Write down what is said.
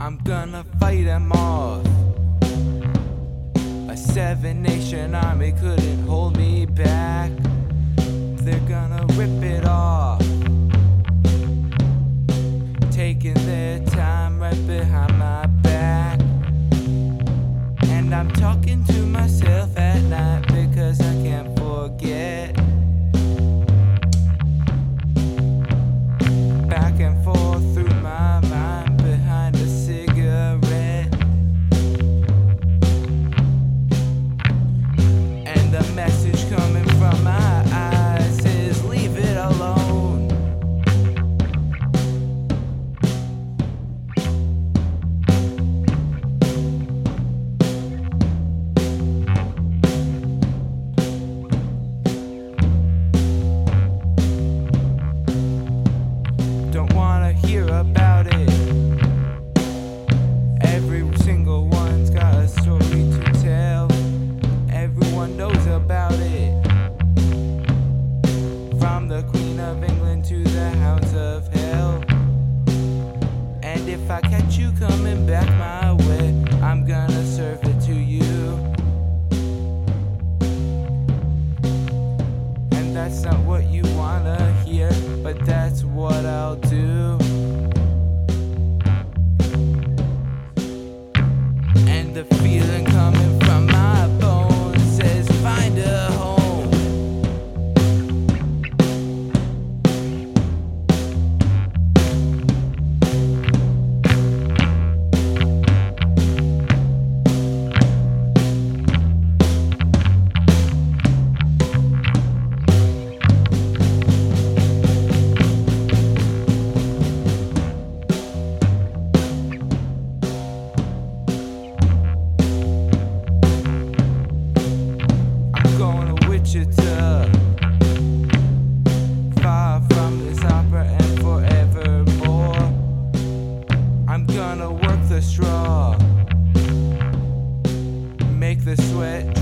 I'm gonna fight them off. A 7-nation army couldn't hold me back. They're gonna rip it off, taking their time right behind my back. And I'm talking to myself at night because I can't forget. Back and forth through my mind behind a cigarette. And the message coming from my eyes is leave it alone. Don't wanna hear about it. Every single one's got a story to tell. Everyone knows about it. From the Queen of England to the Hounds of Hell. And if I catch you coming back my way, I'm gonna serve it to you. And that's not what you wanna hear, but that's what I'll do. And the feeling coming from my bones says find a home. Wichita, far from this opera and forevermore. I'm gonna work the straw, make the sweat